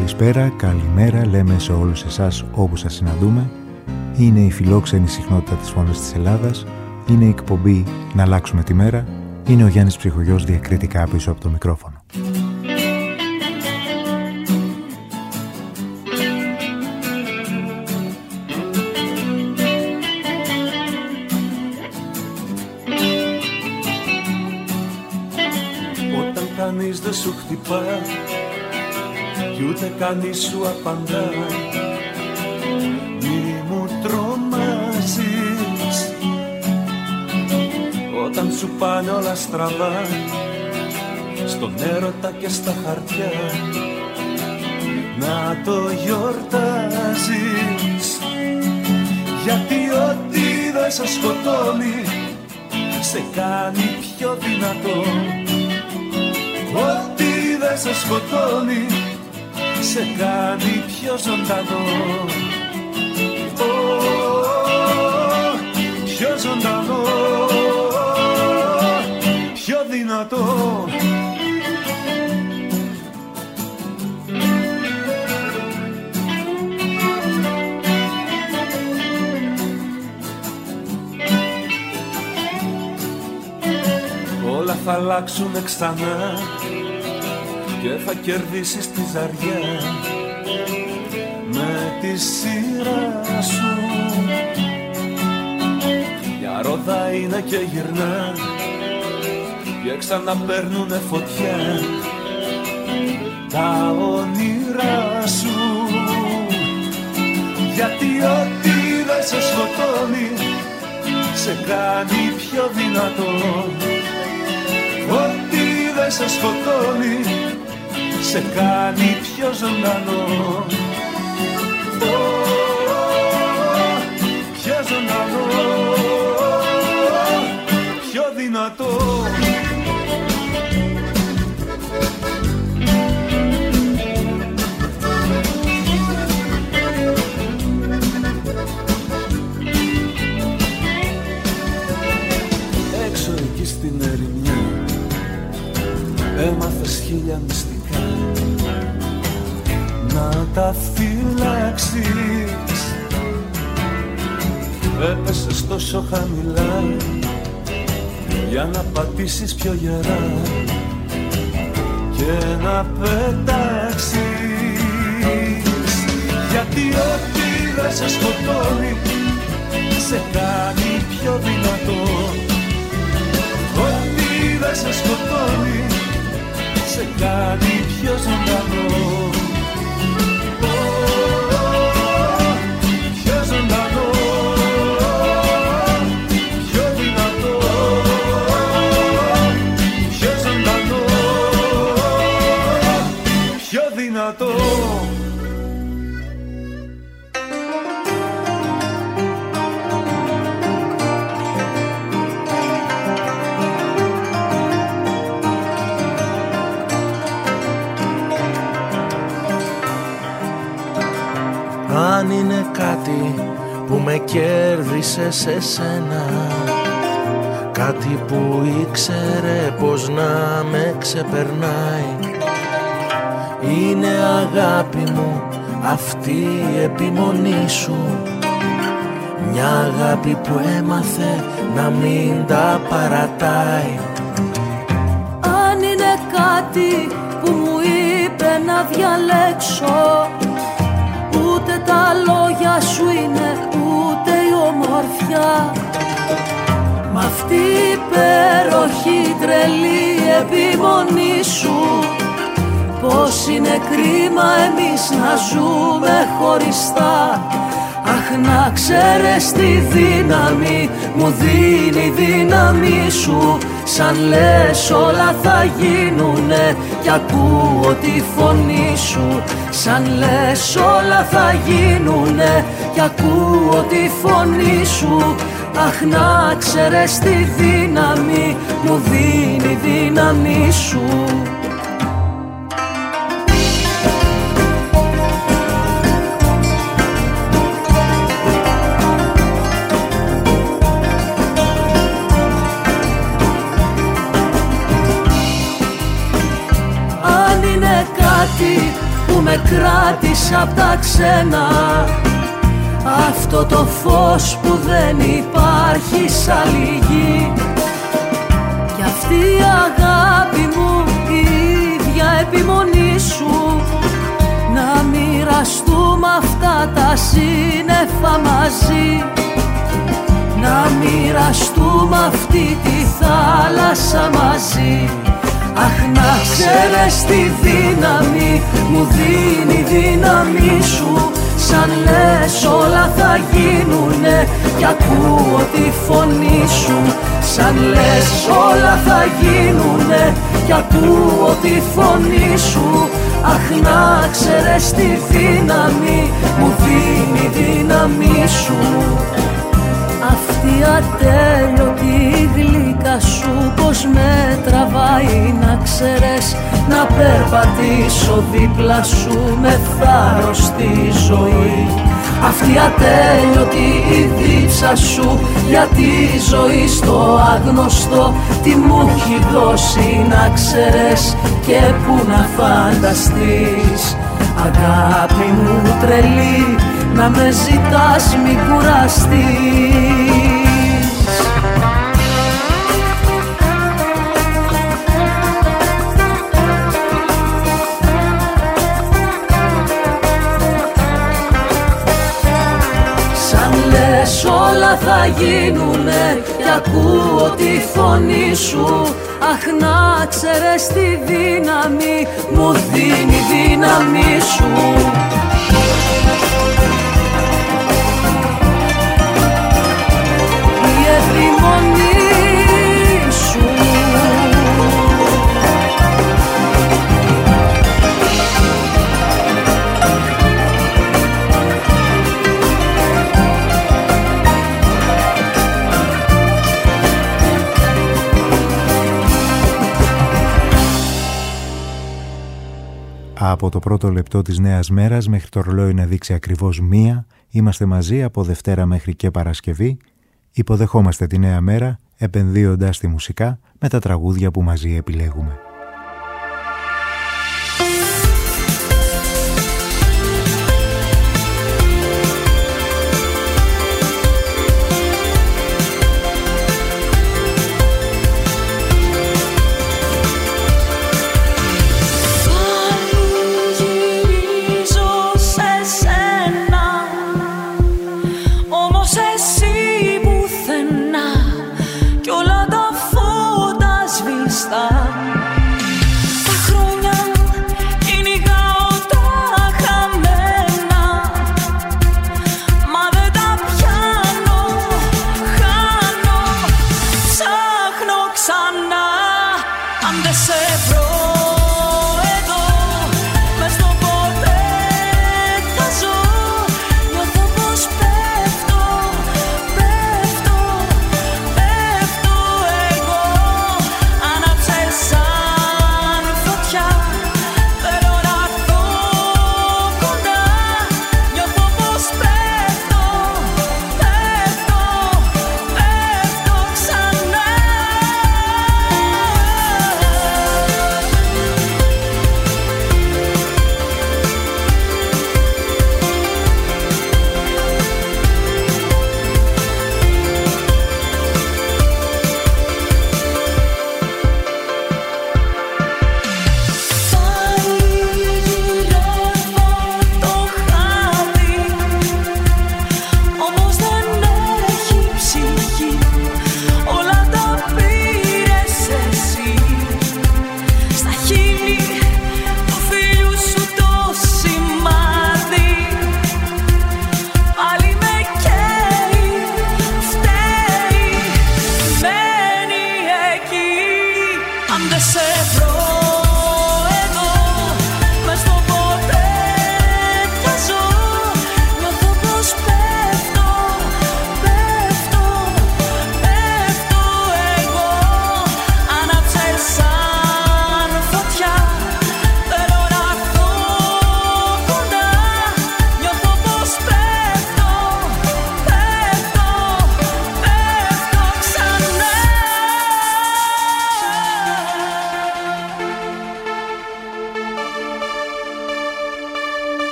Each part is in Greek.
Καλησπέρα, καλημέρα, λέμε σε όλους εσάς όπου σας συναντούμε. Είναι η φιλόξενη συχνότητα της Φωνής της Ελλάδας. Είναι η εκπομπή «Να αλλάξουμε τη μέρα». Είναι ο Γιάννης Ψυχογιός διακριτικά πίσω από το μικρόφωνο. Όταν κανείς δεν σου χτυπά κι ούτε κανείς σου απαντά, μη μου τρομάζεις. Όταν σου πάνε όλα στραβά, στον έρωτα και στα χαρτιά, να το γιορτάζεις. Γιατί ό,τι δεν σε σκοτώνει σε κάνει πιο δυνατό. Ό,τι δεν σε σκοτώνει σε κάνει πιο ζωντανό. Πιο ζωντανό, πιο δυνατό. Όλα θα αλλάξουνε ξανά και θα κερδίσεις τη ζαριά με τη σειρά σου. Μια ρόδα είναι και γυρνά και ξαναπαίρνουνε φωτιά τα όνειρά σου. Γιατί ό,τι δεν σε σκοτώνει σε κάνει πιο δυνατό. Ό,τι δεν σε σκοτώνει σε κάνει πιο ζωντανό. Πιο ζωντανό, πιο δυνατό. Έξω εκεί στην ερημιά έμαθες χίλια μυστικά, να τα φυλάξεις. Έπεσες τόσο χαμηλά για να πατήσεις πιο γερά και να πετάξεις. Γιατί ό,τι δεν σε σκοτώνει σε κάνει πιο δυνατό. Ό,τι δεν σε σκοτώνει σε κάνει πιο ζωντανό. Πιο ζωντανό, πιο δυνατό. Πιο ζωντανό, πιο δυνατό. Αν είναι κάτι που με κέρδισε σε σένα, κάτι που ήξερε πως να με ξεπερνάει, είναι αγάπη μου αυτή η επιμονή σου. Μια αγάπη που έμαθε να μην τα παρατάει. Αν είναι κάτι που μου είπε να διαλέξω, ούτε τα λόγια σου είναι, ούτε η ομορφιά. Μ' αυτή η υπέροχη τρελή επιμονή σου, πως είναι κρίμα εμείς να ζούμε χωριστά. Αχ, να ξέρεις τη δύναμη μου δίνει η δύναμη σου. Σαν λες όλα θα γίνουνε κι ακούω τη φωνή σου. Σαν λες όλα θα γίνουνε κι ακούω τη φωνή σου. Αχ, να ξέρεις τη δύναμη μου δίνει η δύναμη σου. κάτι που με κράτησε της απ' τα ξένα, αυτό το φως που δεν υπάρχει σ' άλλη γη. Κι αυτή η αγάπη μου, η ίδια επιμονή σου, να μοιραστούμε αυτά τα σύννεφα μαζί, να μοιραστούμε αυτή τη θάλασσα μαζί. Αχ, να ξέρεις τη δύναμη μου δίνει η δύναμη σου, σαν λες όλα θα γίνουνε κι ακούω τη φωνή σου, σαν λες όλα θα γίνουνε κι ακούω τη φωνή σου. Αχ, να ξέρεις τη δύναμη μου δίνει η δύναμη σου. Αυτή ατέλειωτη γλυκά σου πως με τραβάει, να ξέρεις, να περπατήσω δίπλα σου με θάρρος στη ζωή. Αυτή ατέλειωτη η δίψα σου για τη ζωή στο άγνωστο, τι μου έχει δώσει να ξέρεις και που να φανταστείς. Αγάπη μου τρελή, να με ζητάς μη κουραστείς. Σαν λες όλα θα γίνουνε κι ακούω τη φωνή σου. Αχ, να ξέρεις τη δύναμη μου δίνει η δύναμη σου. Η επιμονή σου. Από το πρώτο λεπτό της νέας μέρας μέχρι το ρολόι να δείξει ακριβώς 1, είμαστε μαζί από Δευτέρα μέχρι και Παρασκευή. Υποδεχόμαστε τη νέα μέρα επενδύοντας τη μουσικά με τα τραγούδια που μαζί επιλέγουμε. Κι όλα τα φώτα σβηστά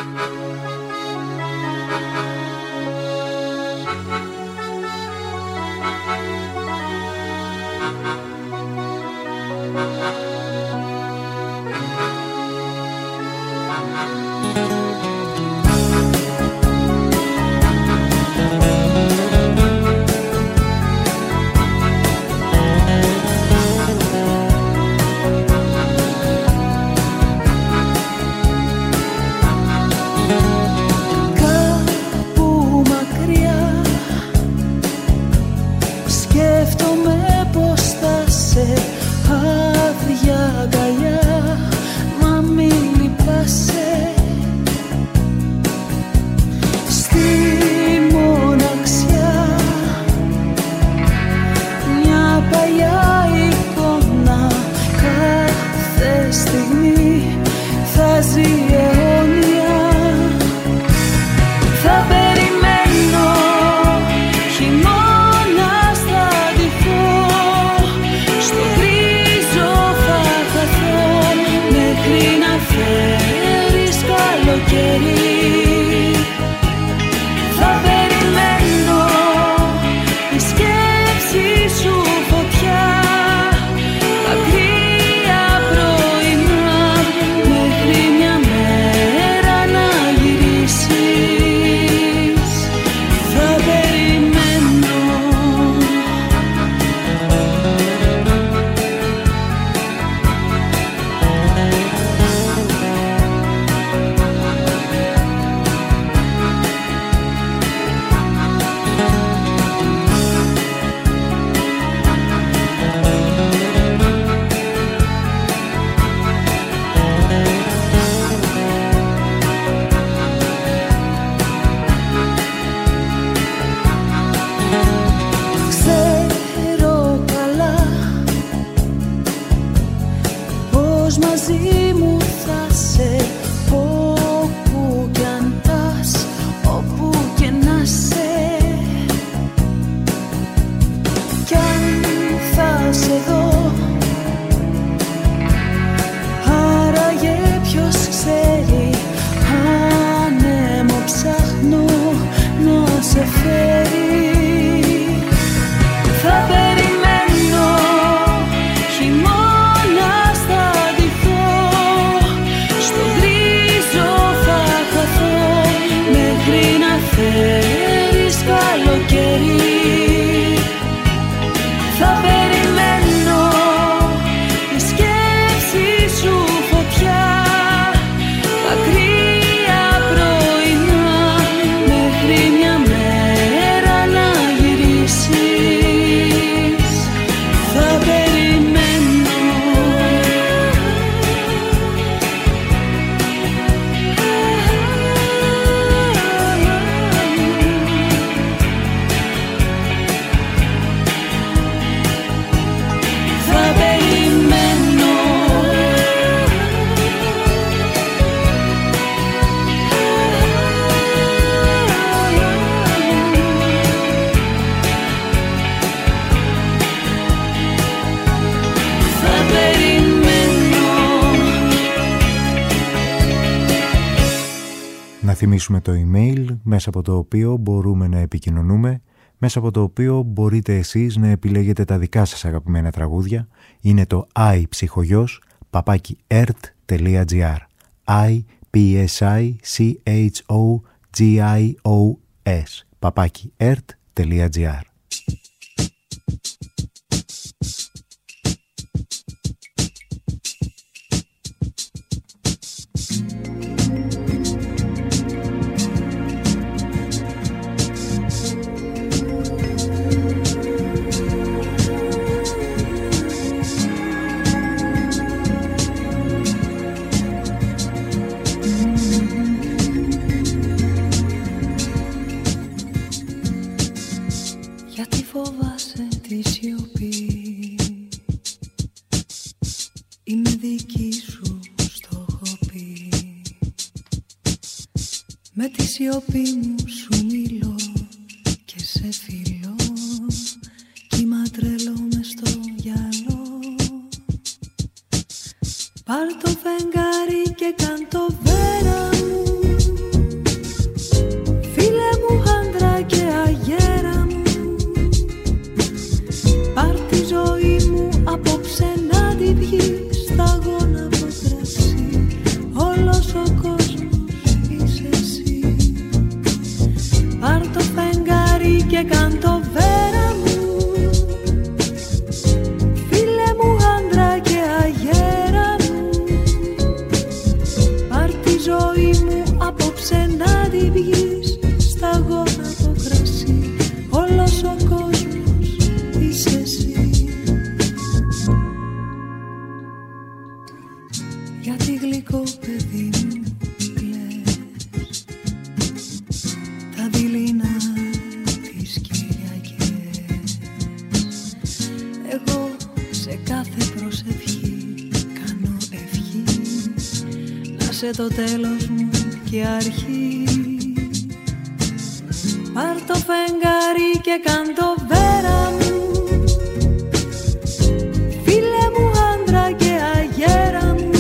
Να θυμίσουμε το email μέσα από το οποίο μπορούμε να επικοινωνούμε, μέσα από το οποίο μπορείτε εσείς να επιλέγετε τα δικά σας αγαπημένα τραγούδια. Είναι το ipsychogos@ert.gr ipsychogos@ert.gr. Με τη σιωπή μου σου μιλώ και σε φιλώ, κύμα τρελό μες στο γυαλό. Πάρ' το φεγγάρι και κάν' το βέρα μου κάντο βέρα μου, φίλε μου άντρα και αγέρα μου, πάρ' τη ζωή μου απόψε να τη βγεις σταγόνα το κρασί, όλος ο κόσμος είσαι εσύ. Γιατί γλυκό παιδί μου κλαις τα δειλινά τις Κυριακές, εγώ σε κάθε προσευχή κάνω ευχή να σε το τέλος μου και αρχή. Πάρ' το φεγγάρι και κάν' το βέρα μου, φίλε μου άντρα και αγέρα μου,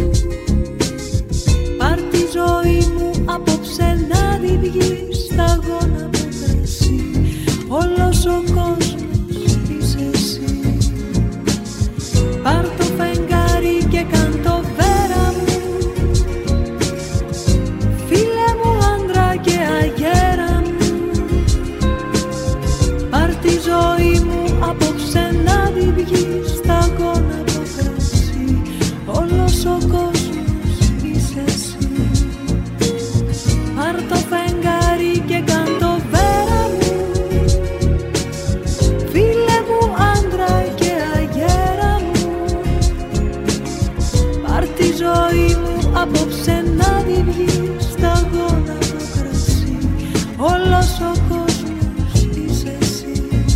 πάρ' τη ζωή μου απόψε να τη βγεις σταγόνα από κρασί, όλος ο κόσμος είσαι εσύ. Πάρ' το φεγγάρι και κάν' το βέρα μου, φίλε μου άντρα και αγέρα μου, πάρ' τη ζωή μου απόψε να τη βγεις σταγόνα από κρασί, όλος ο κόσμος είσαι εσύ. Πάρ' το φεγγάρι και κάν' το βέρα μου, φίλε μου άντρα και αγέρα μου, πάρ' τη ζωή μου απόψε να τη βγεις σταγόνα από κρασί, όλος ο κόσμος είσαι εσύ.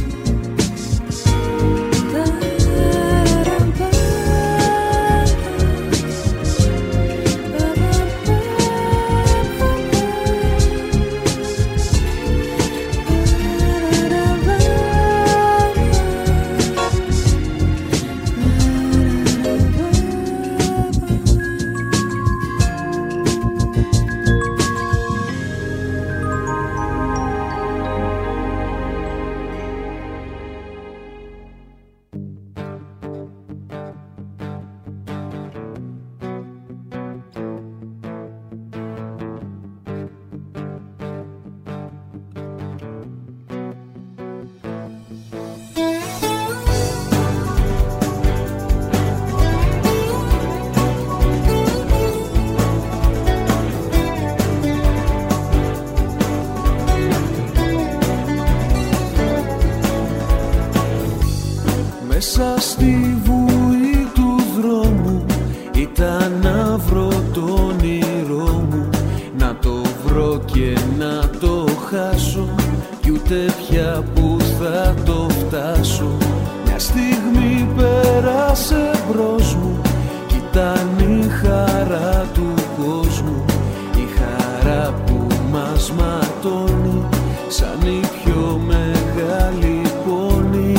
Μέσα στη βουή του δρόμου ήταν να βρω το όνειρό μου, να το βρω και να το χάσω, κι ούτε πια που θα το φτάσω. Μια στιγμή πέρασε μπρος μου κι ήταν η χαρά του κόσμου, η χαρά που μας ματώνει σαν η πιο μεγάλη πόνη.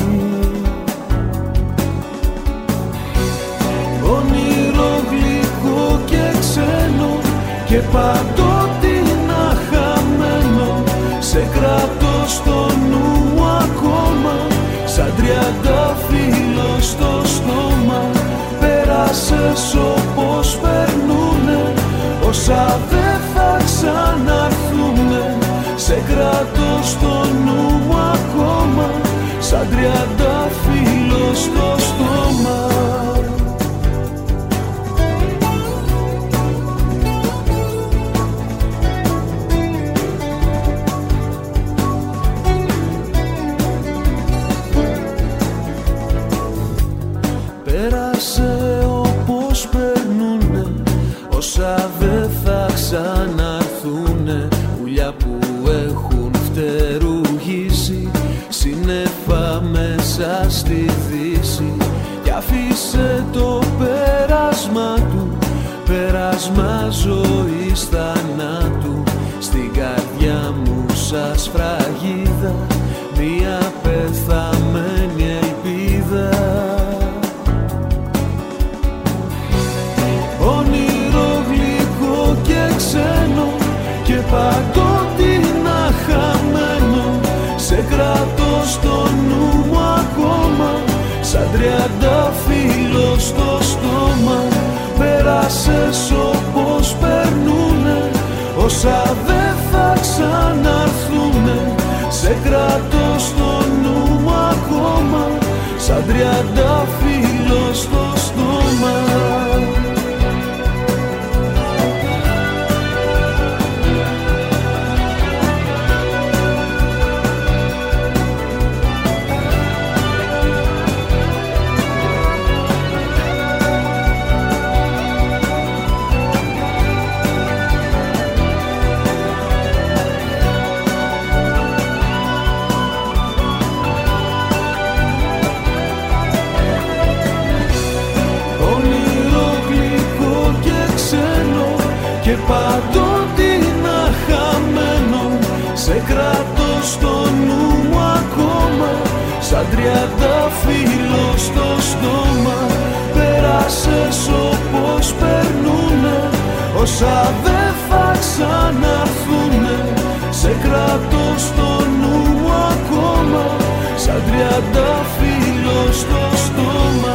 Όνειρο γλυκό και ξένο και παντότινα χαμένο, σε κρατώ στο νου ακόμα, σαν τριαντάφυλλο στο στόμα. Πέρασες όπως περνούνε όσα δεν θα ξαναρθούνε, σε κρατώ στο νου ακόμα, σαν τριαντάφυλλο στο στόμα. Πέρασε όπως περνούνε όσα δεν θα ξαναρθούνε, πουλιά που έχουν φτερουγήσει σύννεφα μέσα στη δύση, κι αφήσε το πέρασμα του, πέρασμα ζωής θανάτου, στην καρδιά μου σαν σφραγίδα μια πεθαμένη ελπίδα. Όνειρο γλυκό και ξένο και παντότινα χαμένο, σε κρατώ στο νου μου ακόμα, σαν τριαντάφυλλο στο στόμα. Πέρασες όπως περνούνε όσα δεν θα ξαναρθούνε, σε κρατώ σαν τριαντάφυλλο στο στόμα. Και παντότινα χαμένο, σε κρατώ στο νου μου ακόμα, σαν τριαντάφυλλο στο στόμα. Πέρασες όπως περνούνε όσα δεν θα ξαναρθούνε, σε κρατώ στο νου μου ακόμα, σαν τριαντάφυλλο στο στόμα.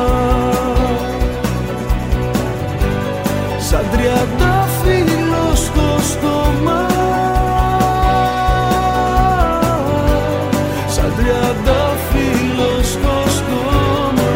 Σαν τριαντάφυλλο στο στόμα. Σαν τριαντάφυλλο στο στόμα.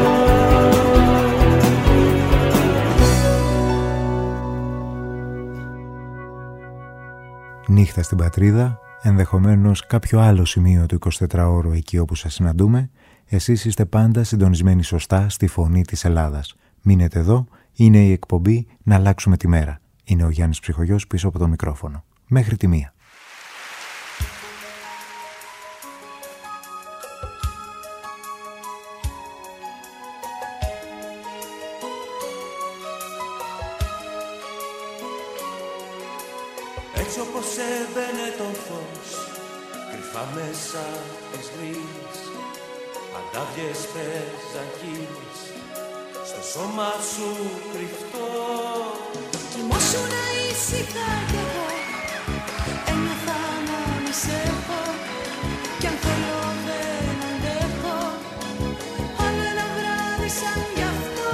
Νύχτα στην πατρίδα, ενδεχομένως κάποιο άλλο σημείο του 24ωρου εκεί όπου σας συναντούμε, εσείς είστε πάντα συντονισμένοι σωστά στη φωνή της Ελλάδας. Μείνετε εδώ. Είναι η εκπομπή «Να αλλάξουμε τη μέρα». Είναι ο Γιάννης Ψυχογιός πίσω από το μικρόφωνο. Μέχρι τη 1. Έτσι όπως έμπαινε το φως, κρυφά μέσα τις γρίλες, αντάβιες παίζαν κύλες, στο σώμα σου κρυφτό. Κοιμώσου να ήσυχα κι εγώ, ένιωθα να μη σε έχω, κι αν θέλω δεν αντέχω, άλλο ένα βράδυ σαν γι' αυτό.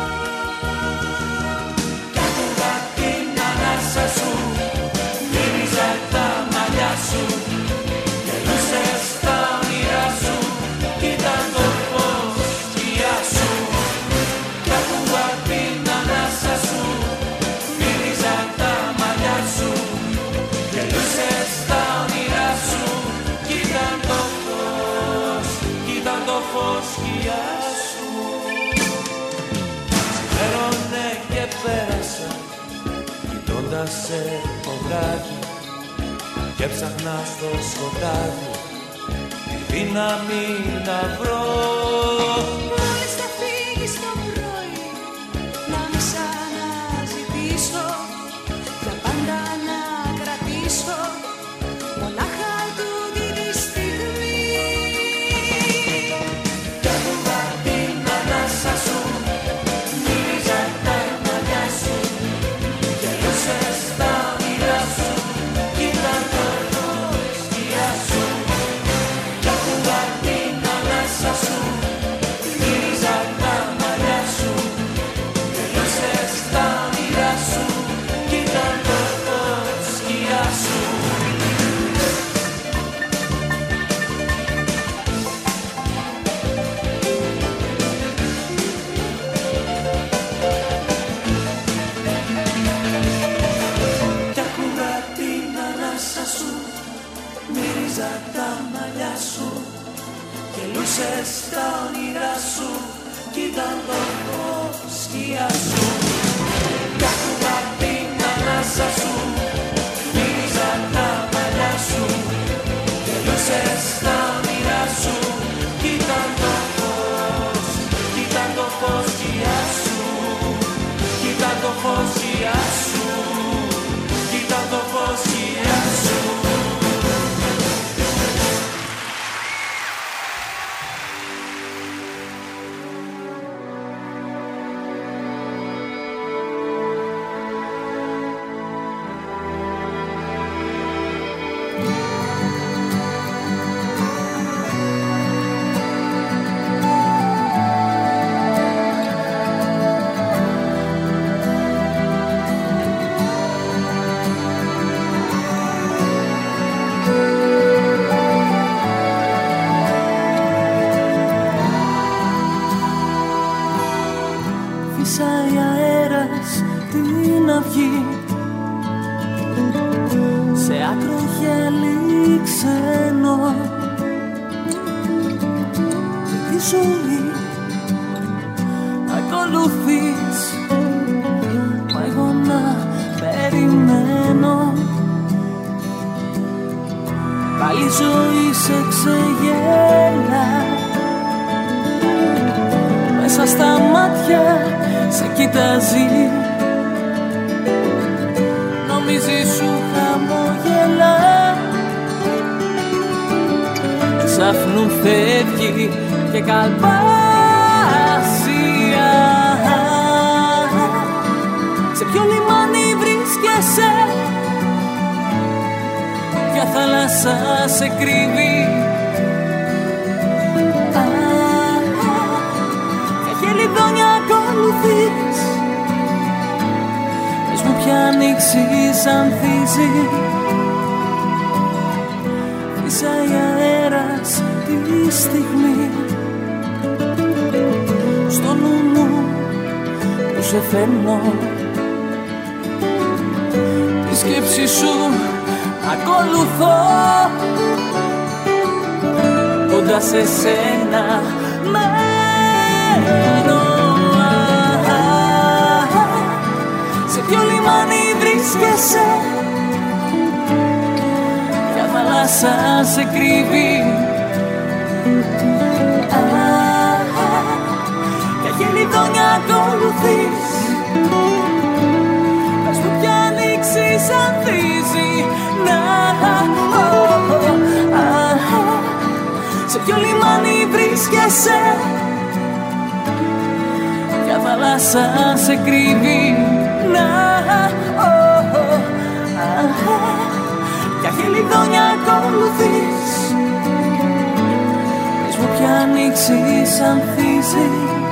Κι άκουγα την ανάσα σου, μύριζα τα μαλλιά σου, γελούσες τα όνειρά σου, ήταν το φως σκιά σου. Κι άκουγα την ανάσα σου, μύριζα τα μαλλιά σου, γελούσες τα όνειρά σου, ήταν το φως σκιά σου. Ξημέρωνε και πέρασα, κοιτώντας σε φωγγάκι, και ψάχνα στο σκοτάδι τη δύναμη να βρω. Μόλις θα φύγεις το πρωί, να μη σ' αναζητήσω, για πάντα να κρατήσω μονάχα τούτη τη στιγμή. Κι άκουγα την ανάσα σου, μύριζα τα μαλλιά σου, γελούσες τα όνειρά σου, ήταν το φως σκιά σου. Κι άκουγα την ανάσα σου, μύριζα τα μαλλιά σου, γελούσες τα όνειρά σου, ήταν το φως σκιά σου. Κι άκουγα την ανάσα σου, μύριζα τα μαλλιά σου, γελούσες τα όνειρά σου, κι ήταν το φως σκιά σου. Κι άκουγα την ανάσα σου, μύριζα τα μαλλιά σου, γελούσες τα όνειρά σου, κι ήταν το φως σκιά σου, κι ήταν το φως σκιά σου, κι ήταν το φως σκιά σου. βγει σε άκρο γέλι ξένο και τη ζωή ακολουθείς, μα εγώ να περιμένω. Πάλι η ζωή σε ξεγέλα, μέσα στα μάτια σε κοιτάζει, νομίζει σου χαμογελά, ξαφνού φεύγει και καλπάσει. Σε ποιο λιμάνι βρίσκεσαι, ποια θάλασσα σε κρύβει, ποια χελιδόνια ακολουθείς, πες μου ποια ανοίξη ανθίζει. Φύσαει αέρας τη στιγμή στο νου μου που σε φέρνω, τη σκέψη σου ακολουθώ, κοντά σε σένα μένω. Σε ποιο λιμάνι βρίσκεσαι, ποια θάλασσα σε κρύβει, ποια χελιδόνια ακολουθείς, πες μου ποια ανοίξη ανθίζει. Σε ποιο λιμάνι βρίσκεσαι, ποια θάλασσα σε κρύβει, ποια χελιδόνια ακολουθείς, πες μου ποια ανοίξη ανθίζει.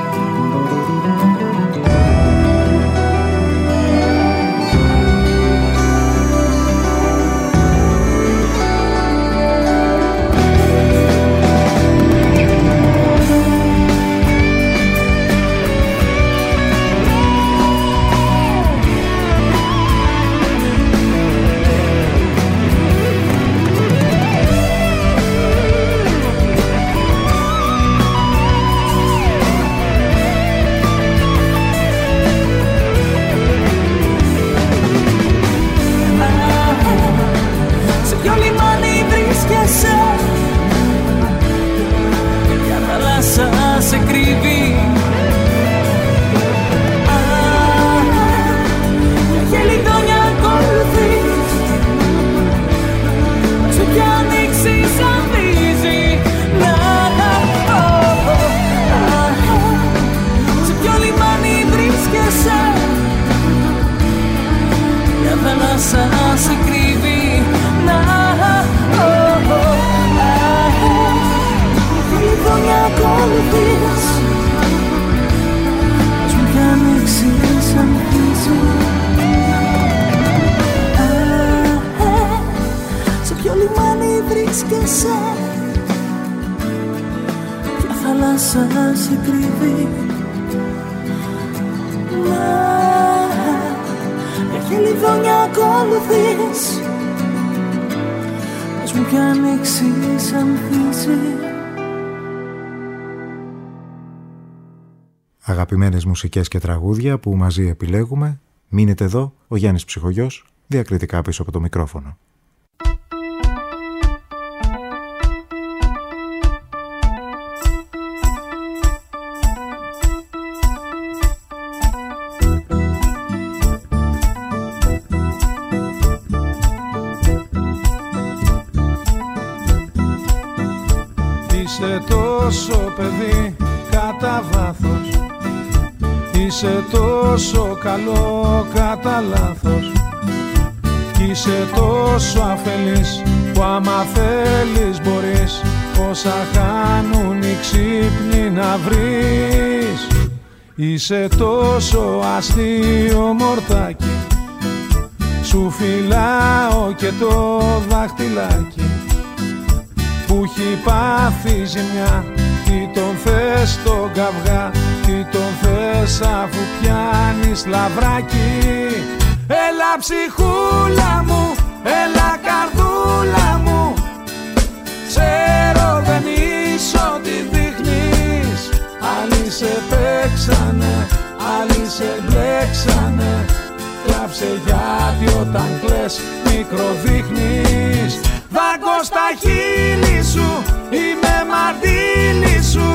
Σε κρύβει, ποια χελιδόνια ακολουθείς, σε ποια ανοίξη ανθίζει. Σε ποιο λιμάνι βρίσκεσαι, ποια θάλασσα σε κρύβει, χελιδόνια ακολουθείς, πες μου ποια ανοίξη ανθίζει. Σε ποιο λιμάνι βρίσκεσαι, ποια θάλασσα σε κρύβει, ποια χελιδόνια ακολουθείς, πες μου ποια ανοίξη ανθίζει. Αγαπημένες μουσικές και τραγούδια που μαζί επιλέγουμε. Μείνετε εδώ, ο Γιάννης Ψυχογιός, διακριτικά πίσω από το μικρόφωνο. Είσαι τόσο παιδί κατά βάθος, είσαι τόσο καλό κατά λάθος, είσαι τόσο αφελής που άμα θέλεις μπορείς όσα χάνουν οι ξύπνοι να βρεις. Είσαι τόσο αστείο μορτάκι, σου φυλάω και το δάχτυλάκι που έχει πάθει ζημιά. Τι τον θες τον καυγά, τι τον θες αφού πιάνεις λαβράκι. Έλα ψυχούλα μου, έλα καρδούλα μου. Ξέρω δεν είσαι ό,τι δείχνεις. Άλλοι σε παίξανε, άλλοι σε μπλέξανε. Κλάψε γιατί όταν κλαις μικροδείχνεις. Δάγκω στα χείλη σου, είμαι μαρτύρι σου.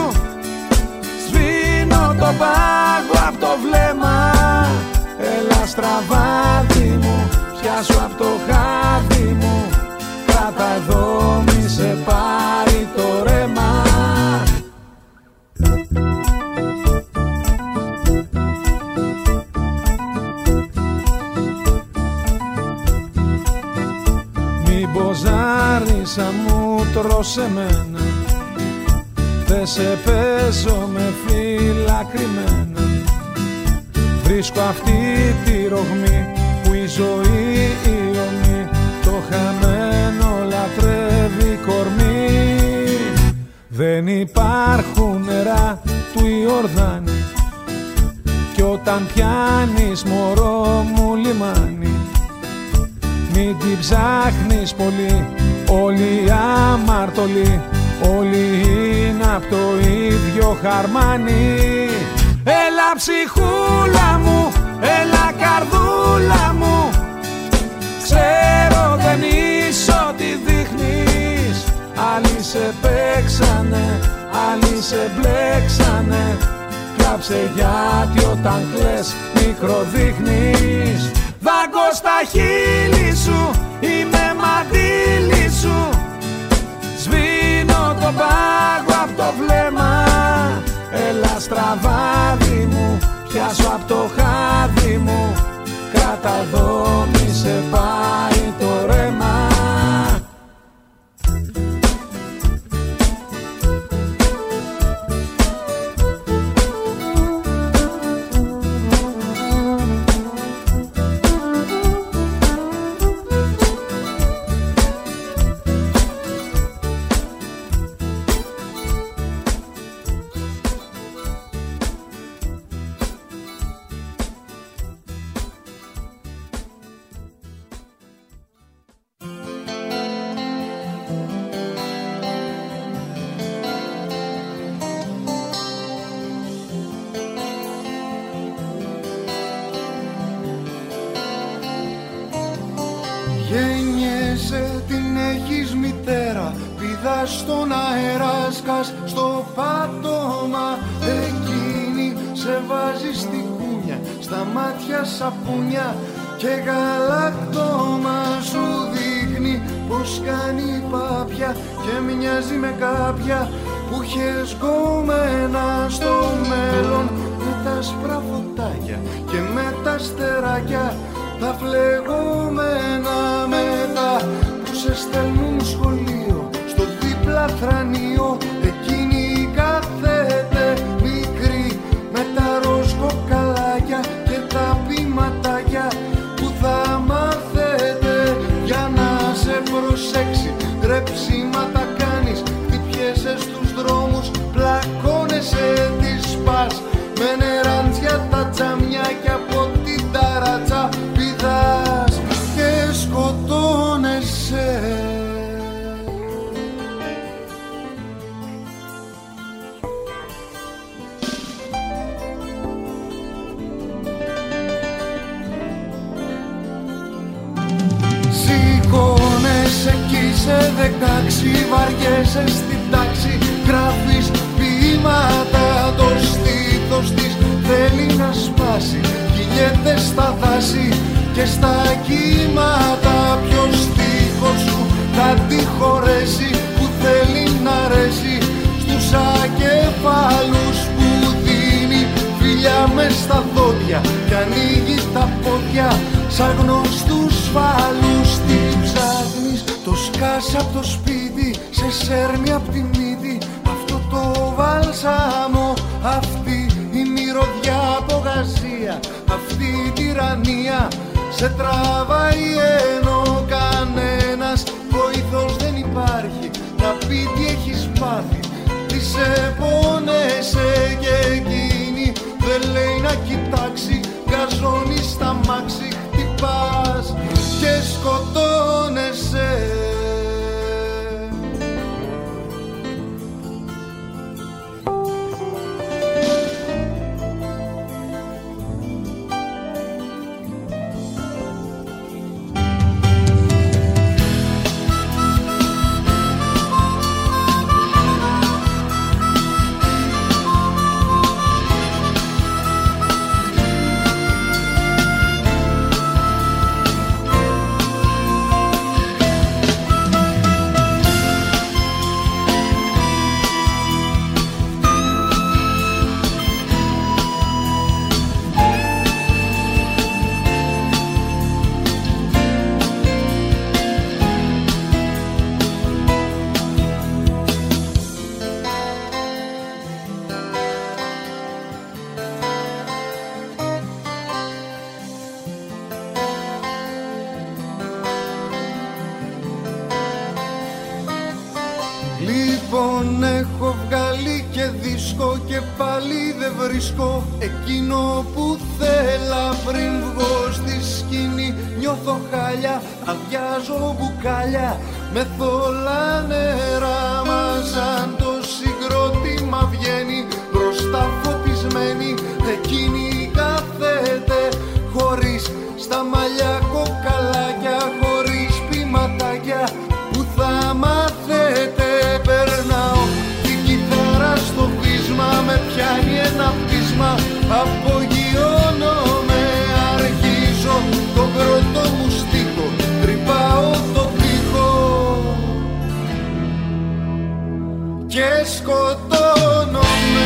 Σβήνω το πάγο απ' το βλέμμα. Έλα στραβάδι μου, πιάσου απ' το χάδι μου. Κράτα εδώ μη σε πάρει το ρέμα. Μήπως άρισα μου τρως εμένα. Δε σε παίζω με φύλλα κρυμμένα. Βρίσκω αυτή τη ρογμή που η ζωή η ομή. Το χαμένο λατρεύει κορμί. Δεν υπάρχουν νερά του Ιορδάνη. Κι όταν πιάνεις μωρό μου λιμάνι. Μην την ψάχνεις πολύ, όλοι αμαρτωλοί. Όλοι είναι απ' το ίδιο χαρμάνι. Έλα ψυχούλα μου, έλα καρδούλα μου. Ξέρω δεν είσαι ό,τι δείχνεις. Άλλοι σε παίξανε, άλλοι σε μπλέξανε. Κλάψε γιατί όταν κλαις μικροδείχνεις. Δάγκω στα χείλη σου, είμαι μαντήλι σου. Σβήνω το πάγο απ' το βλέμμα. Έλα στραβάδι μου, πιάσω απ' το χάδι μου. Κράτα εδώ μη σε πάει το ρέμα. Γέννιεσαι, την έχεις μητέρα. Πηδάς στον αέρα, σκάς στο πάτωμα. Εκείνη σε βάζει στη κούνια, στα μάτια σαπούνια και γαλακτόμα. Σου δείχνει πως κάνει πάπια και μοιάζει με κάποια που είχες γκόμενα στο μέλλον. Με τα σπραφωτάκια και με τα στεράκια, τα φλεγόμενα μετά που σε στέλνουν σχολείο, στο δίπλα θρανείο. Εκείνη κάθεται μικρή με τα ροζ κοκαλάκια και τα ποιηματάκια που θα μάθετε για να σε προσέξει. Ρεψίματα κάνεις, χτυπιέσαι στους δρόμους, πλακώνεσαι, τις σπάς με νεράντια τα τζαμιά και από την ταράτσα πηδάς και σκοτώνεσαι. Σηκώνεσαι κι είσαι 16, βαριέσαι στην τάξη, γράφεις ποίηματα, το στήθος της θέλει να σπάσει. Κυλιέται στα δάση και στα κύματα. Ποιος στίχος σου θα τη χωρέσει, που θέλει να αρέσει στους ακεφάλους που δίνει φιλιά μες στα δόντια και ανοίγει τα πόδια σαν γνωστούς φάλους. Τι ψάχνεις, το σκάς απ' το σπίτι, σε σέρνει απ' τη μύτη αυτό το βάλσαμο, αυτή η μυρωδιά από γαζία, αυτή η τυραννία σε τραβάει ενώ κανένας βοήθος δεν υπάρχει να πει τι έχεις πάθει. Τι σε πόνεσαι και εκείνη δεν λέει να κοιτάξει, γκαζώνει στα μάξι, χτυπάς Λοιπόν έχω βγάλει και δίσκο και πάλι δεν βρίσκω εκείνο που θέλα. Πριν βγω στη σκηνή νιώθω χάλια, αδειάζω μπουκάλια με θολά νερά. Μα σαν το συγκρότημα βγαίνει μπροστά φωτισμένη, εκείνη κάθεται χωρίς στα μαλλιά κοκαλάκια, χωρίς ποιηματάκια που θα μάθετε. Περνάω την κιθάρα στο βίσμα, με πιάνει ένα πείσμα, απογειώνομαι, αρχίζω τον πρώτο μου στίχο, τρυπάω το τοίχο και σκοτώνομαι.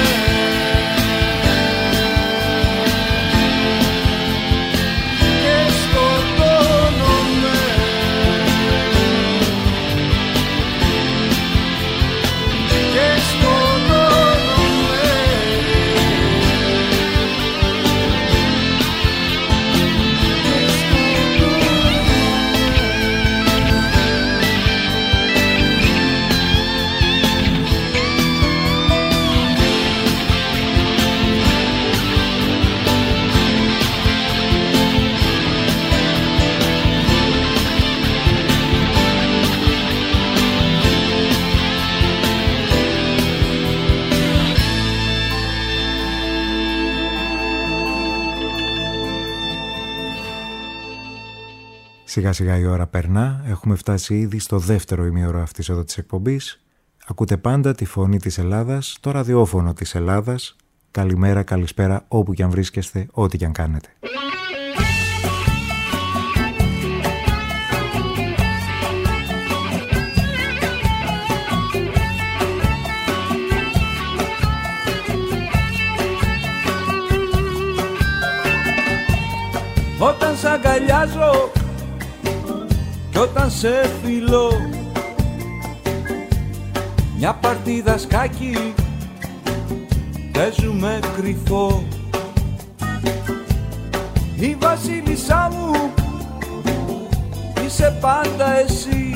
Σιγά σιγά η ώρα περνά, έχουμε φτάσει ήδη στο δεύτερο ημίωρο αυτής εδώ της εκπομπής. Ακούτε πάντα τη φωνή της Ελλάδας, το ραδιόφωνο της Ελλάδας. Καλημέρα, καλησπέρα, όπου κι αν βρίσκεστε, ό,τι κι αν κάνετε. Όταν σ' αγκαλιάζω κι όταν σε φιλώ, μια παρτίδα σκάκι παίζουμε κρυφό. Η βασίλισσά μου είσαι πάντα εσύ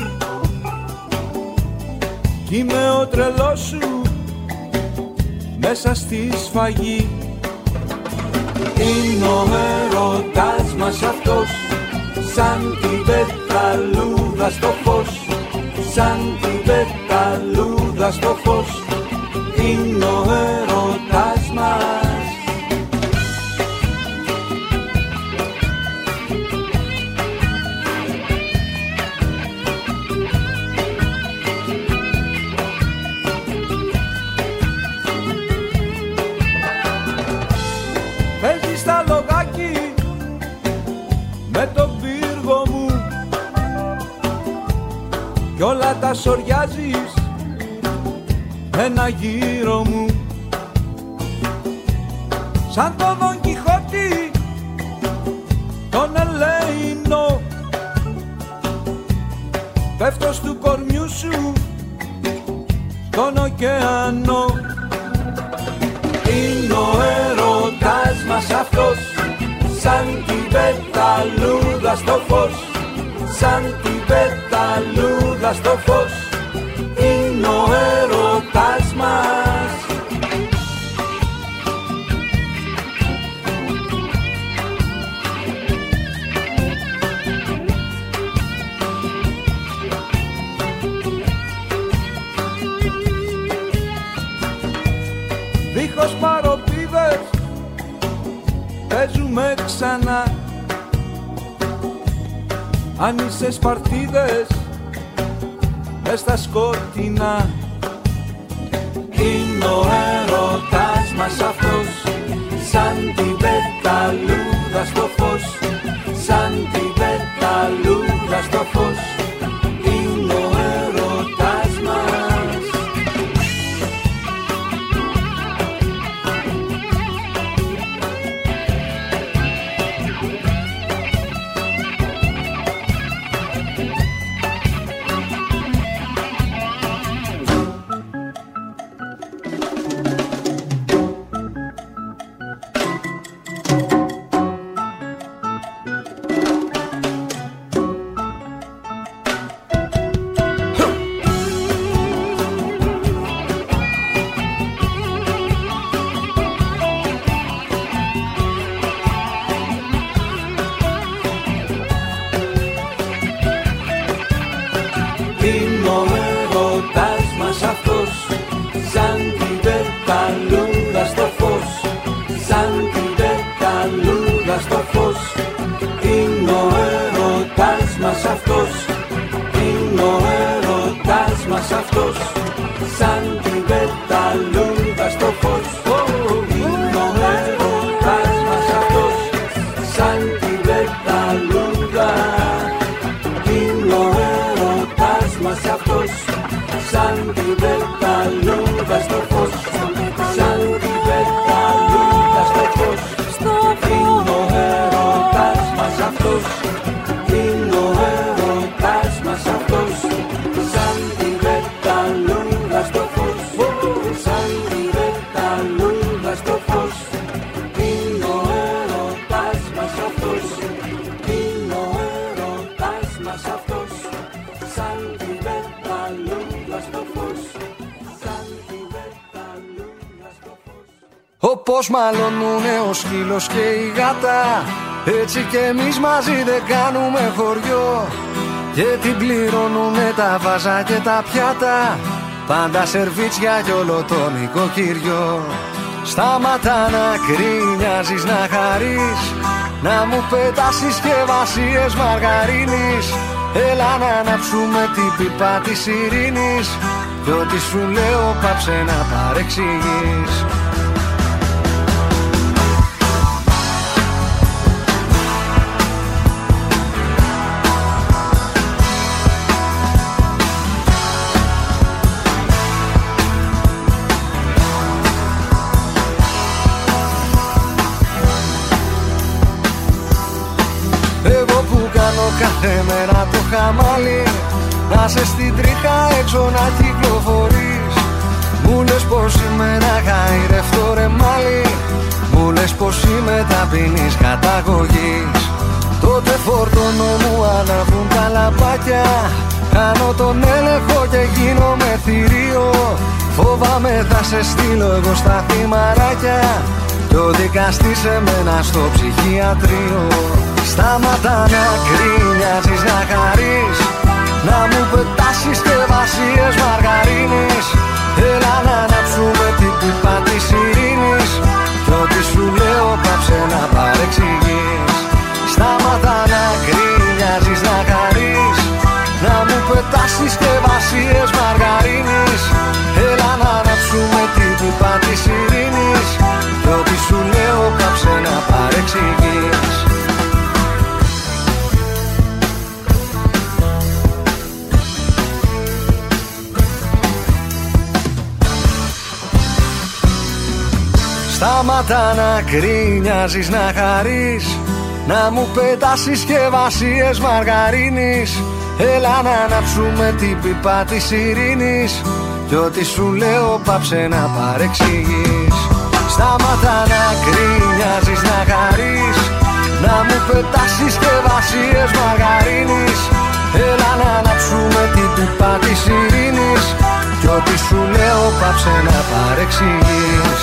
κι είμαι ο τρελός σου μέσα στη σφαγή. Είναι ο έρωτας μας αυτός, σαν την πεταλούδα στο φως, σαν την πεταλούδα στο φως, είναι ο έρωτας μας. Παίζεις στα λογάκι με τον πύργο μου κι όλα τα σοριάζεις ένα γύρο μου. Σαν το Δον Κιχώτη τον Ελεηνό πέφτω στου κορμιού σου τον ωκεανό. Είναι ο έρωτας μας αυτός, σαν την πεταλούδα στο φως, σαν την πεταλούδα στο φως, είναι ο έρωτας μας. Δίχως παροπίδες παίζουμε ξανά, αν είσαι σπαρτίδες μες στα σκοτεινά. Είναι ο έρωτας μας αυτός, σαν την πεταλούδα στο φως, σαν την πεταλούδα στο φως, είναι ο έρωτας μας. φως. Είναι ο έρωτας μας αυτός. Είναι ο έρωτας μας αυτός. Σαν την πεταλούδα στο φως. Είναι ο έρωτας μας αυτός. Σαν την πεταλούδα. Είναι ο έρωτας μας αυτός. Σαν την πεταλούδα στο φως. Σαν την πεταλούδα στο φως. Είναι ο έρωτας μας αυτός. Είναι ο έρωτας μας αυτός. Σαν την πεταλούδα στο φως. Σαν την πεταλούδα στο φως. Είναι ο έρωτας μας αυτός. Είναι ο έρωτας μας αυτός. Σαν την πεταλούδα στο φως. Σαν την πεταλούδα στο φως. Όπως μαλώνουνε ο σκύλος και η γάτα, έτσι κι εμείς μαζί δεν κάνουμε χωριό. Και την πληρώνουνε τα βάζα και τα πιάτα, πάντα σερβίτσια κι όλο το νοικοκυριό. Σταματά να κρίνιαζεις, να χαρείς, να μου πετάς συσκευασίες μαργαρίνης. Έλα να αναψούμε την πίπα της ειρήνης, κι ό,τι σου λέω πάψε να παρεξηγείς. Κάθε μέρα το χαμάλι, να σε στην τρίχα έξω να κυκλοφορείς. Μου λες πως είμαι να γαϊρευτώ ρε μάλι, μου λες πως είμαι ταπεινής καταγωγής. Τότε φορτώνω μου αναβούν τα λαμπάκια, κάνω τον έλεγχο και γίνομαι θηρίο. Φοβάμαι θα σε στείλω εγώ στα θυμαράκια, κι ο δικαστής εμένα στο ψυχιατρίο. Σταματά να κρίνιαζεις, να χαρείς, να μου πετάς συσκευασίες μαργαρίνης. Έλα να αναψούμε την πίπα της ειρήνης, κι ό,τι σου λέω πάψε να παρεξηγείς. Σταματά να κρίνιαζεις, να χαρείς, να μου πετάς συσκευασίες μαργαρίνης. Έλα να αναψούμε την πίπα της ειρήνης, κι ό,τι σου λέω πάψε να παρεξηγείς. Σταματά να κρίνιαζεις, να χαρείς, να μου πετάς συσκευασίες μαργαρίνης. Έλα να αναψούμε την πίπα της ειρήνης, κι ό,τι σου λέω πάψε να παρεξηγείς. Σταματά να κρίνιαζεις, να χαρείς, να μου πετάς συσκευασίες μαργαρίνης. Έλα να αναψούμε την πίπα της ειρήνης, κι ό,τι σου λέω πάψε να παρεξηγείς.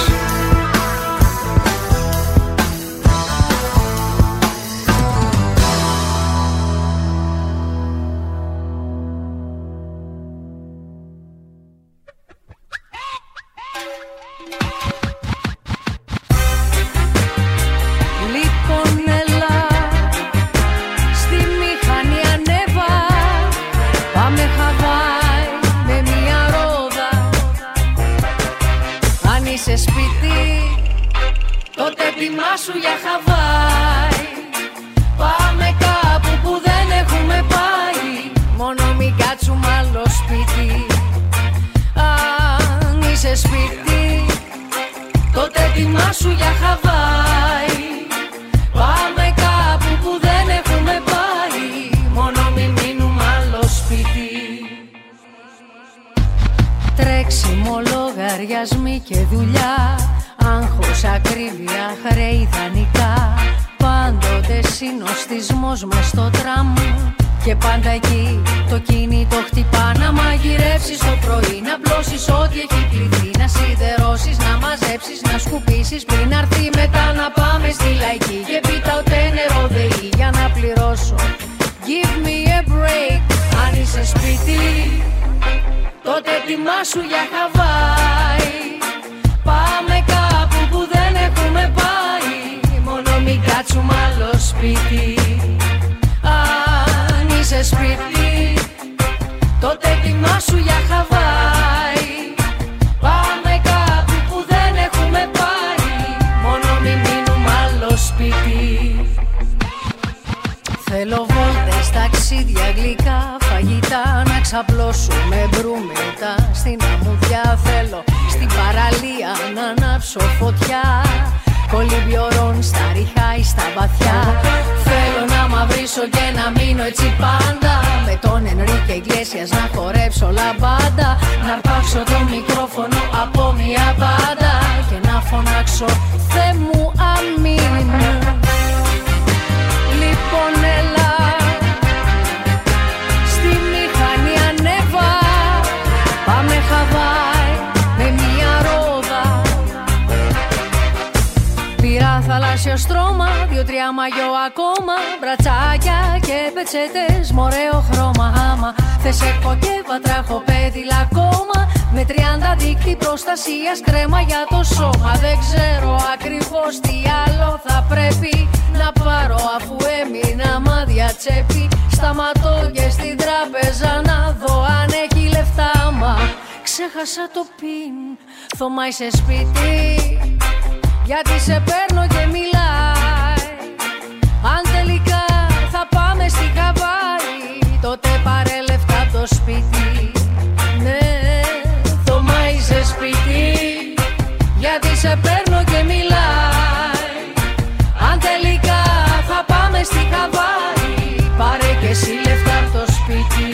Σου για Χαβάη. Πάμε κάπου που δεν έχουμε πάει, μόνο μην κάτσουμε άλλο σπίτι. Αν είσαι σπίτι, τότε ετοιμάσου για Χαβάη. Πάμε κάπου που δεν έχουμε πάει, μόνο μην μείνουμε άλλο σπίτι. Τρέξιμο, λογαριασμοί και δουλειά, άγχος, ακρίβεια, χρέη, δανεικά. Πάντοτε συνοστισμός μες στο τραμ, και πάντα εκεί το κινητό χτυπά. Να μαγειρεύσεις το πρωί, να πλώσεις ό,τι έχει κληθεί, να σιδερώσεις, να μαζέψεις, να σκουπίσεις, πριν αρθεί μετά να πάμε στη λαϊκή. Και πίτα ούτε νερό ΔΕΗ για να πληρώσω. Give me a break. Αν είσαι σπίτι, τότε ετοιμάσου για Χαβάη. Πάμε κάπου που δεν έχουμε πάει, μόνο μην κάτσουμε μείνουμε άλλο σπίτι. Αν είσαι σπίτι, τότε ετοιμάσου για Χαβάη. Πάμε κάπου που δεν έχουμε πάει, μόνο μη μείνουμε άλλο σπίτι. Θέλω βόλτες, ταξίδια, γλυκά, φαγητά, να ξαπλώσουμε μπρούμητα. Στην αμμουδιά θέλω, στην παραλία να ανάψω φωτιά. Κολυμπιορών στα ριχά ή στα βαθιά. Θέλω να μαυρίσω και να μείνω έτσι πάντα. Με τον Ενρίκε Ιγκλέσιας να χορέψω λαμπάντα. Να αρπάξω το μικρόφωνο από μια μπάντα και να φωνάξω Θεέ μου αμήν. Λοιπόν έλα, στη μηχανή ανέβα. Πάμε Χαβάη με μια ρόδα. Πήρα θαλάσσιο στρώμα, 2-3 μαγιό ακόμα. Μπρατσάκια και πετσέτες μ' ωραίο χρώμα. Άμα θες έχω και βατραχοπέδιλα ακόμα. Με 30 δίκτυ προστασίας, κρέμα για το σώμα. Δεν ξέρω ακριβώς τι άλλο θα πρέπει να πάρω, αφού έμεινα μάδια τσέπη. Σταματώ και στην τράπεζα να δω αν έχει λεφτά. Μα ξέχασα το πιν. Θωμά είσαι σπίτι, γιατί σε παίρνω και μιλάει. Αν τελικά θα πάμε στη Χαβάη, τότε πάρε λεφτά από το σπίτι. Ναι, Θωμά είσαι σπίτι, γιατί σε παίρνω και μιλάει. Αν τελικά θα πάμε στη Χαβάη, πάρε και εσύ λεφτά από το σπίτι.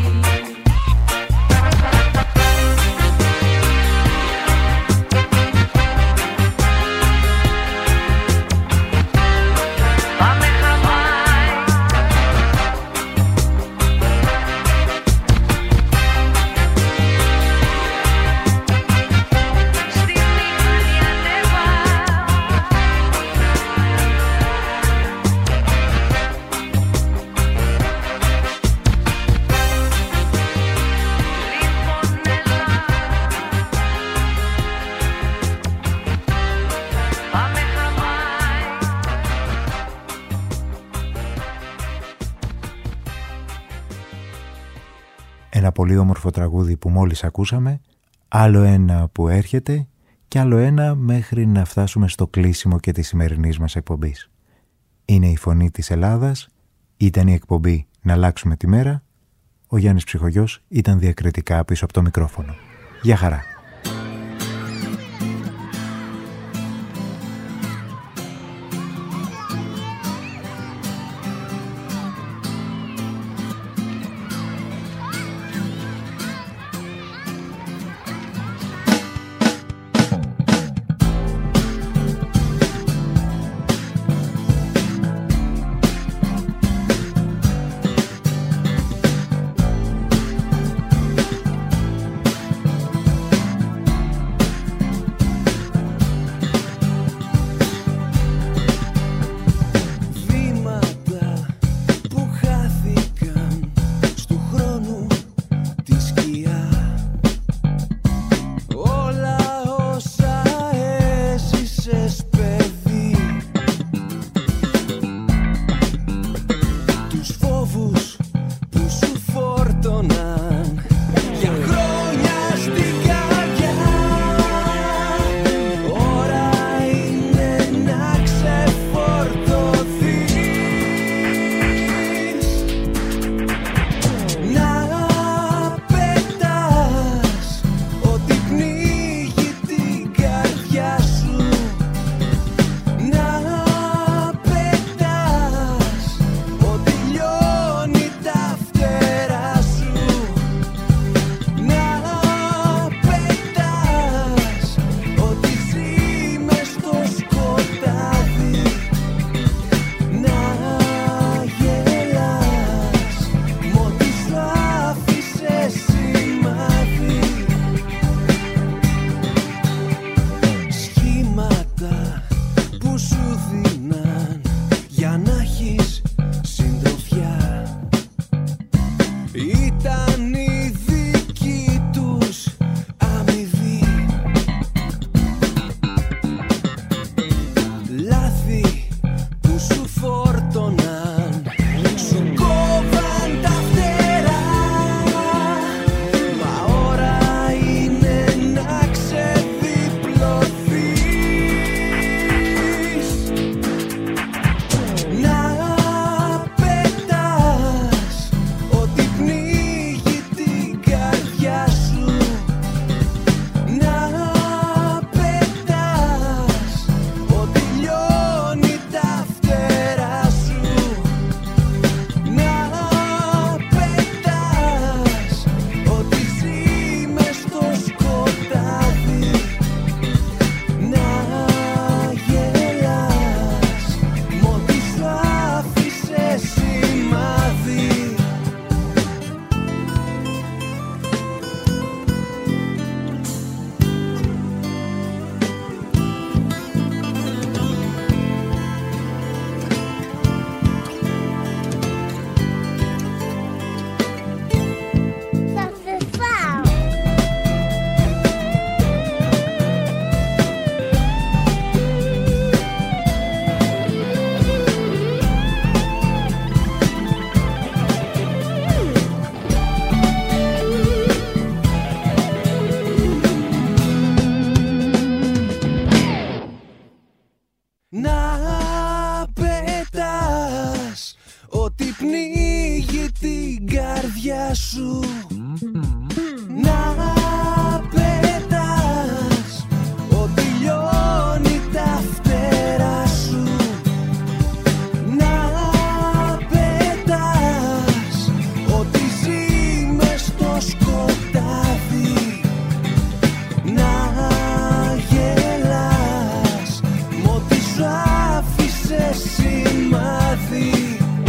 Ένα πολύ όμορφο τραγούδι που μόλις ακούσαμε, άλλο ένα που έρχεται και άλλο ένα μέχρι να φτάσουμε στο κλείσιμο και της σημερινής μας εκπομπής. Είναι η Φωνή της Ελλάδας, ήταν η εκπομπή «Να αλλάξουμε τη μέρα». Ο Γιάννης Ψυχογιός ήταν διακριτικά πίσω από το μικρόφωνο. Γεια χαρά. Σου την καρδιά σου. Να πετάς ότι λιώνει τα φτερά σου. Να πετάς ότι ζει μες στο σκοτάδι. Να γελάς μ' ό,τι σου άφησε σημάδι.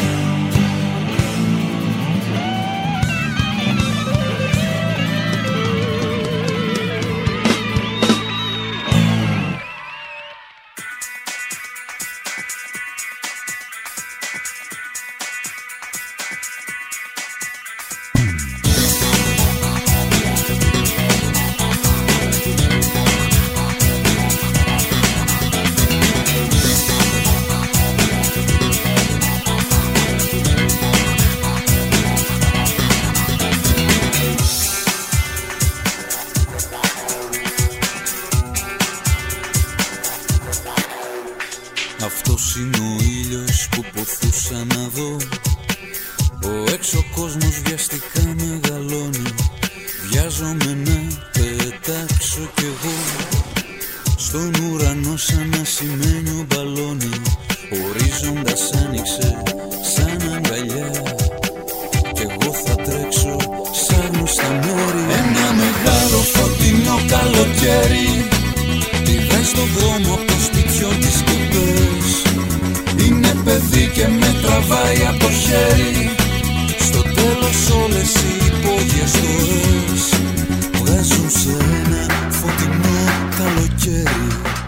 Αυτός είναι ο ήλιος που ποθούσα να δω. Ο έξω κόσμος βιαστικά μεγαλώνει. Βιάζομαι να πετάξω κι εγώ στον ουρανό σαν ασημένιο μπαλόνι. Ορίζοντας άνοιξε σαν αγκαλιά κι εγώ θα τρέξω σαν στα μέρη. Ένα μεγάλο φωτεινό καλοκαίρι πηδάει στον δρόμο από το σπιτιό της και πες. Είναι παιδί και με τραβάει από το χέρι. Στο τέλος όλες οι υπόγειες φορές βγάζουν σε ένα φωτεινό καλοκαίρι.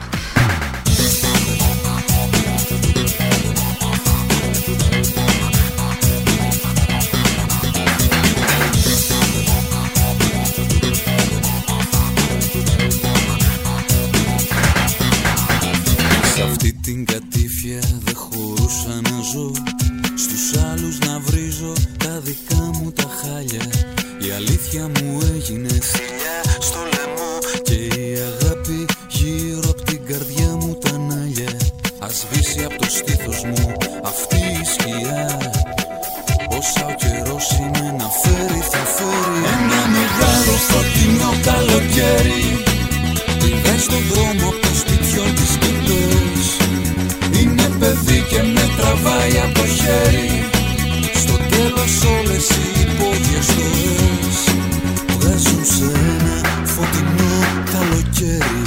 Σ' αυτή την κατήφια δεν χωρούσα να ζω. Στους άλλους να βρίζω τα δικά μου τα χάλια. Η αλήθεια μου έγινε θηλιά στο λαιμό και η αγάπη γύρω απ' την καρδιά μου τα νάλια. Ας σβήσει απ' το στήθος μου αυτή η σκιά. Όσα ο καιρός είναι να φέρει θα φέρει. Ένα μεγάλο φωτεινό καλοκαίρι πηδάει στον δρόμο απ' το σπιτιό της και πες. Είναι παιδί και με τραβάει από το χέρι. Στο τέλος όλες οι υπόγειες φορές βγάζουν σε ένα φωτεινό καλοκαίρι.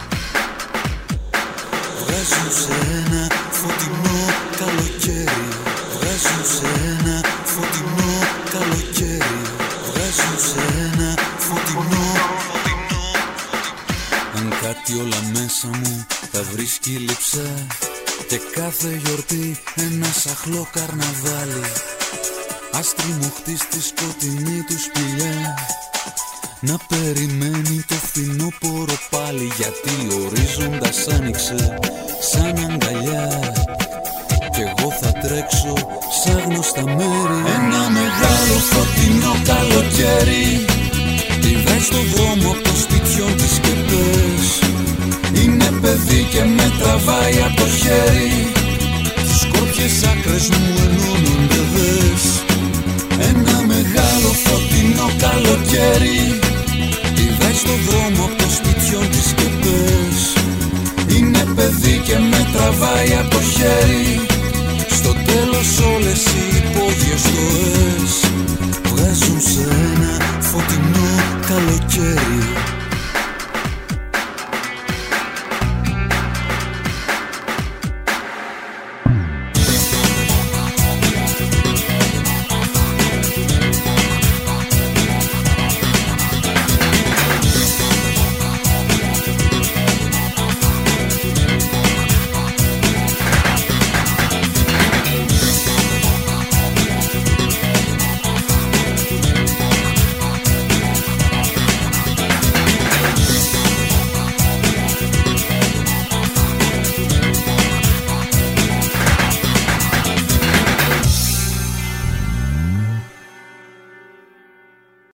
Βγάζουν σε ένα φωτεινό καλοκαίρι. Βγάζουν σε ένα φωτεινό καλοκαίρι. Βγάζουν σε ένα φωτεινό. Αν κάτι όλα μέσα μου τα βρίσκει λειψά και κάθε γιορτή ένα σαχλό καρναβάλι. Ας τριμωχτεί στη σκοτεινή του σπηλιά να περιμένει το φθινόπωρο πάλι. Γιατί ορίζοντας άνοιξε σαν αγκαλιά κι εγώ θα τρέξω σαν γνωστά μέρη. Ένα μεγάλο φωτεινό καλοκαίρι πηδάει στον δρόμο απ' το σπιτιό της και πες. Είναι παιδί και με τραβάει από το χέρι. Τις σκόρπιες άκρες μου ενώνω